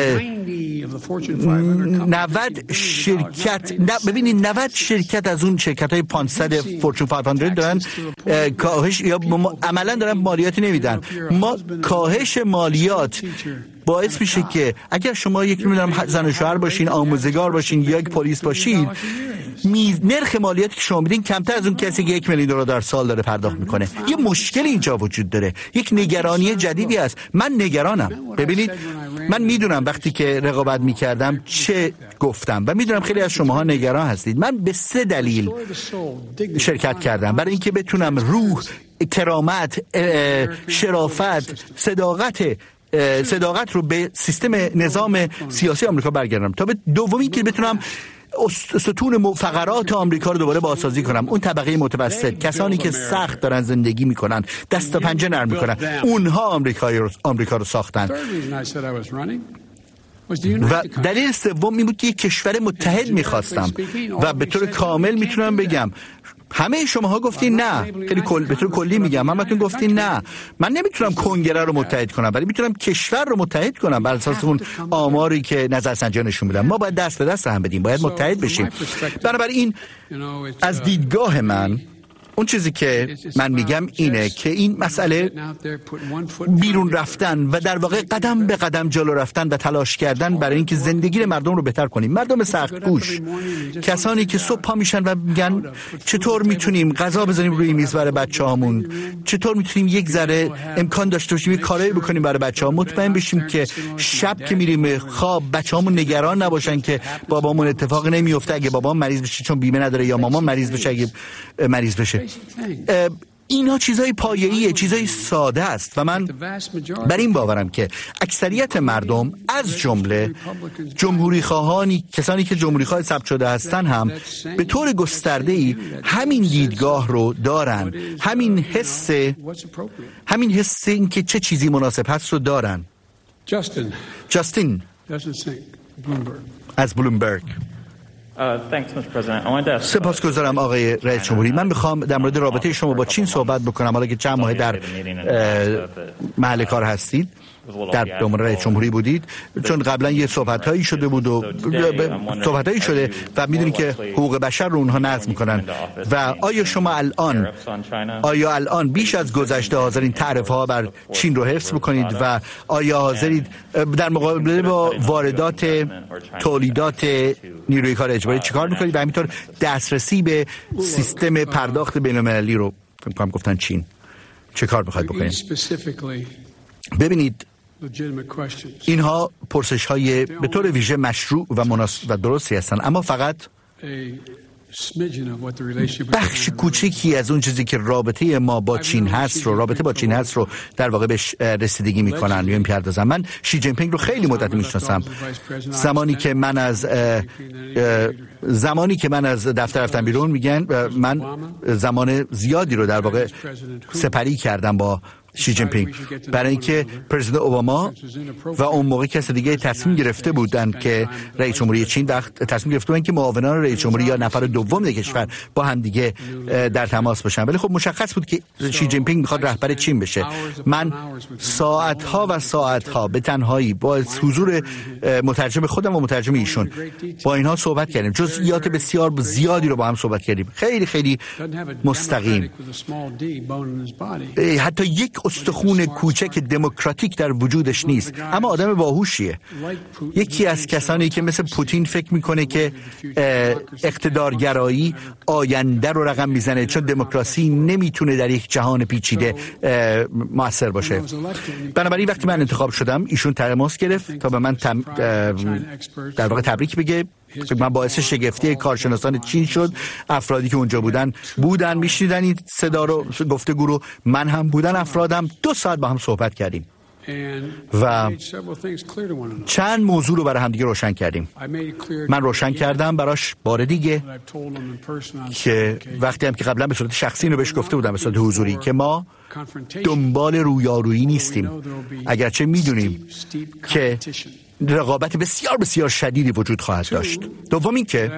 نود شرکت، ببینید نود شرکت از اون شرکت های پانصد فورچون پانصد دارن کاهش یا عملا دارن مالیاتی نمیدن. ما کاهش مالیات باعث میشه که اگر شما یک نمیدونم زن و شوهر باشین، آموزگار باشین یا یک پلیس باشین، نرخ مالیاتی که شما میدین کمتر از اون کسی که یک میلیون دلار در سال داره پرداخت میکنه. یه مشکل اینجا وجود داره، یک نگرانی جدیدی است. من نگرانم. ببینید من میدونم وقتی که رقابت میکردم چه گفتم و میدونم خیلی از شماها نگران هستید. من به سه دلیل شرکت کردم. برای اینکه بتونم روح، کرامت، شرافت، صداقت صداقت رو به سیستم نظام سیاسی آمریکا برگردم، تا به دومی که بتونم ستون فقرات آمریکا رو دوباره بازسازی کنم. اون طبقه متوسط، کسانی که سخت دارن زندگی میکنن، دست و پنجه نرم میکنن، اونها آمریکا رو آمریکا رو ساختن. و دلیل سوم این بود که یک کشور متحد میخواستم و به طور کامل میتونم بگم همه شماها گفتین نه. خیلی کل به طور کلی میگم، من بهتون گفتین نه. من نمیتونم کنگره رو متحد کنم، ولی میتونم کشور رو متحد کنم بر اساس اون آماری که نظرسنجی‌ها نشون میدن. ما باید دست به دست هم بدیم، باید متحد بشیم. بنابراین از دیدگاه من اون چیزی که من میگم اینه که این مسئله بیرون رفتن و در واقع قدم به قدم جلو رفتن و تلاش کردن برای اینکه زندگی مردم رو بهتر کنیم. مردم سخت کوش، کسانی که صبح پا میشن و میگن چطور میتونیم غذا بذاریم روی میز برای بچه‌هامون، چطور میتونیم یک ذره امکان داشته باشیم یک کارایی بکنیم برای بچه‌ها، مطمئن بشیم که شب که میریم خواب بچه‌هامون نگران نباشن که بابامون اتفاق نمیفته اگه بابام مریض بشه چون بیمه نداره، یا مامان مریض بشه اگه مریض بشه. اینا چیزای پایه‌ایه، چیزای ساده است و من بر این باورم که اکثریت مردم از جمله جمهوری خواهانی، کسانی که جمهوری خواه ثبت شده هستن هم به طور گسترده‌ای همین دیدگاه رو دارن، همین حس همین حس این که چه چیزی مناسب هست رو دارن. جاستین جاستین از بلومبرگ. سپاسگزارم آقای رئیس جمهوری. من میخوام در مورد رابطه شما با چین صحبت بکنم، حالا که چند ماه در محل کار هستید، در دوره رئیس جمهوری بودید، چون قبلا یه صحبت‌هایی شده بود و صحبت‌هایی شده و میدونید که حقوق بشر رو اونها نقض میکنن. و آیا شما الان آیا الان بیش از گذشته حاضرین تعرفه‌ها بر چین رو حفظ بکنید و آیا حاضرید در مقابله با واردات تولیدات نیروی کار اجباری چیکار میکنید و همینطور دسترسی به سیستم پرداخت بین‌المللی رو فکر کنم گفتن چین چه کار می‌خواید بکنید؟ ببینید اینها پرسش های به طور ویژه مشروع و مناسب و درستی هستند، اما فقط بخش کوچکی از اون چیزی که رابطه ما با چین هست رو رابطه با چین هست رو در واقع بهش رسیدگی میکنن یا میپردازن. من شی جین پینگ رو خیلی مدت میشناسم. زمانی که من از زمانی که من از دفتر رفتم بیرون، میگن من زمان زیادی رو در واقع سپری کردم با شی جین پینگ، برای اینکه پرزیدنت اوباما و اون موقع کس دیگه تصمیم گرفته بودن که رئیس جمهوری چین وقت تصمیم گرفته بودن که معاونان رئیس جمهوری یا نفر دوم کشور با هم دیگه در تماس باشن، ولی خب مشخص بود که شی جین پینگ میخواد رهبر چین بشه. من ساعت‌ها و ساعت‌ها به تنهایی با حضور مترجم خودم و مترجم ایشون با اینها صحبت کردیم، جزئیات بسیار زیادی رو با هم صحبت کردیم، خیلی خیلی مستقیم. حتی یک استخون کوچک دموکراتیک در وجودش نیست، اما آدم باهوشیه. یکی از کسانی که مثل پوتین فکر میکنه که اقتدارگرایی آینده رو رقم میزنه، چون دموکراسی نمیتونه در یک جهان پیچیده موثر باشه. بنابراین وقتی من انتخاب شدم ایشون تماس گرفت تا به من تم... در واقع تبریک بگه. من باعث شگفتی کارشناسان چین شد. افرادی که اونجا بودن بودن میشنیدن این صدا رو، گفتگو رو، من هم بودن افرادم. دو ساعت با هم صحبت کردیم و چند موضوع رو برای هم دیگه روشن کردیم. من روشن کردم براش بار دیگه که وقتی هم که قبلا به صورت شخصی اینو بهش گفته بودم، به صورت حضوری، که ما دنبال رویارویی نیستیم، اگرچه میدونیم که رقابت بسیار بسیار شدیدی وجود خواهد داشت. دوم این که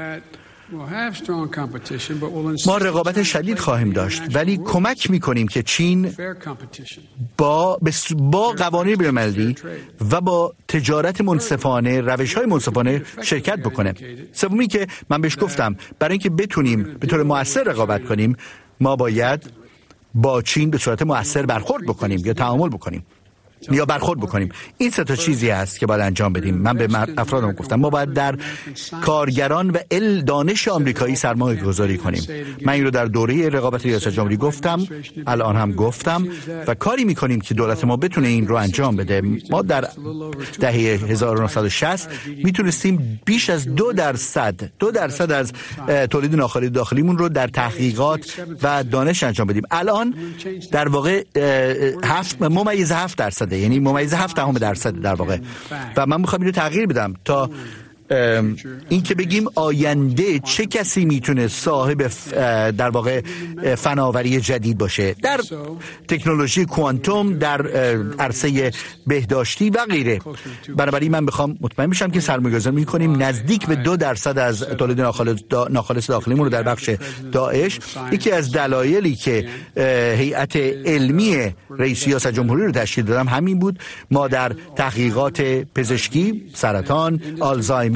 ما رقابت شدید خواهیم داشت، ولی کمک میکنیم که چین با با قوانین بین‌المللی و با تجارت منصفانه، روش‌های منصفانه شرکت بکنه. سومی که من بهش گفتم برای اینکه بتونیم به طور مؤثر رقابت کنیم، ما باید با چین به صورت مؤثر برخورد بکنیم یا تعامل بکنیم یا برخورد بکنیم. این سه تا چیزی هست که باید انجام بدیم. من به افرادم گفتم ما باید در کارگران و ال دانش آمریکایی سرمایه گذاری کنیم. من این رو در دوره رقابت ریاست جمهوری گفتم، الان هم گفتم و کاری میکنیم که دولت ما بتونه این رو انجام بده. ما در دهه هزار و نهصد و شصت میتونستیم بیش از دو درصد دو درصد از تولید ناخالص داخلیمون رو در تحقیقات و دانش انجام بدیم. الان در واقع هفت ممیز هفت درصد، یعنی ممیز هفت دهم درصد در واقع. و من میخوام اینو تغییر بدم تا این که بگیم آینده چه کسی میتونه صاحب در واقع فناوری جدید باشه در تکنولوژی کوانتوم، در عرصه بهداشتی و غیره. بنابراین من بخوام مطمئن بشم که سرمایه‌گذاری میکنیم نزدیک به دو درصد از تولید ناخالص داخلیمون رو در بخش داعش. یکی از دلایلی که هیئت علمی رئیس ریاست جمهوری رو تشکیل دادم همین بود. ما در تحقیقات پزشکی، سرطان، آلزایمر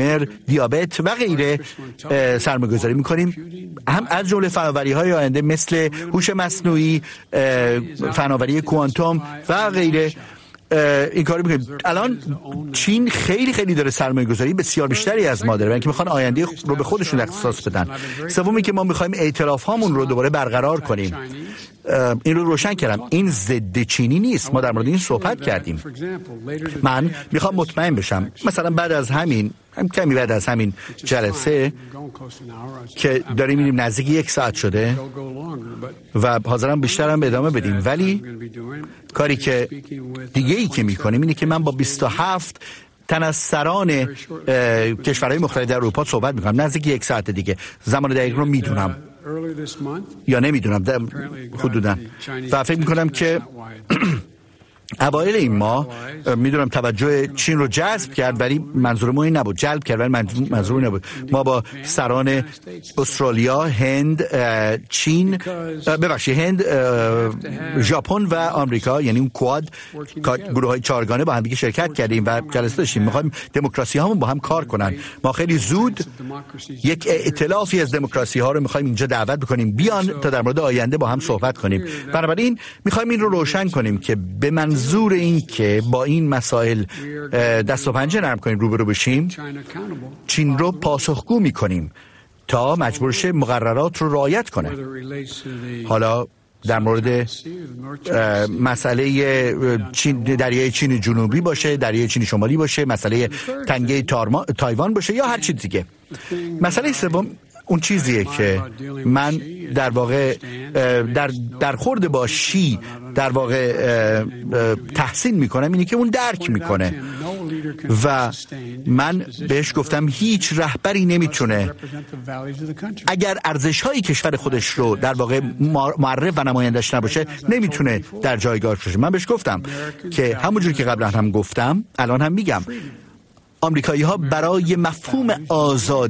آلزایمر، دیابت و غیره سرمایه‌گذاری می‌کنیم، هم از جمله فناوری‌های آینده مثل هوش مصنوعی، فناوری کوانتوم و غیره این کارو میکنیم. الان چین خیلی خیلی داره سرمایه گذاری بسیار بیشتری از ما داره، یعنی که میخوان آینده رو به خودشون اختصاص بدن. سومی که ما میخوایم ائتلاف هامون رو دوباره برقرار کنیم. این رو روشن کردم، این ضد چینی نیست، ما در مورد این صحبت کردیم. من میخوام مطمئن بشم مثلا بعد از همین هم کمی بعد از همین جلسه که داریم میریم نزدیک یک ساعت شده و حاضرم بیشتر هم ادامه بدیم، ولی کاری که دیگه ای که میکنیم اینه که من با بیست و هفت تن از سران کشورهای مختلف در اروپا صحبت میکنم نزدیک یک ساعت دیگه. زمان دقیق رو میدونم یا نمیدونم حدودا، و فکر میکنم که اوایل این ماه میدونم توجه چین رو جذب کرد، ولی منظور ما این نبود، جلب کرد ولی منظور این نبود. ما با سران استرالیا، هند، چین، ببخشید هند، ژاپن و آمریکا، یعنی اون کواد گروه های چهارگانه با هم دیگه شرکت کردیم و جلسه داشتیم. میخوایم دموکراسی هامون با هم کار کنن. ما خیلی زود یک ائتلافی از دموکراسی ها رو میخوایم اینجا دعوت بکنیم بیان تا در مورد آینده با هم صحبت کنیم. بنابراین میخوایم این رو روشن کنیم که به من منظور این که با این مسائل دست و پنجه نرم کنیم روبرو بشیم، چین رو پاسخگو میکنیم تا مجبور شه مقررات رو رعایت کنه. حالا در مورد مسئله چین، دریای چین جنوبی باشه، دریای چین شمالی باشه، مسئله تنگه تایوان باشه یا هر چیز دیگه. مسئله سوم اون چیزیه که من در واقع در در خورد با شی در واقع تحسین میکنم، اینه که اون درک میکنه و من بهش گفتم هیچ رهبری نمیتونه اگر ارزش‌های کشور خودش رو در واقع معرف و نمایندش نباشه نمیتونه در جایگاهش باشه. من بهش گفتم که همونجور که قبلا هم گفتم الان هم میگم، آمریکایی‌ها برای مفهوم آزادی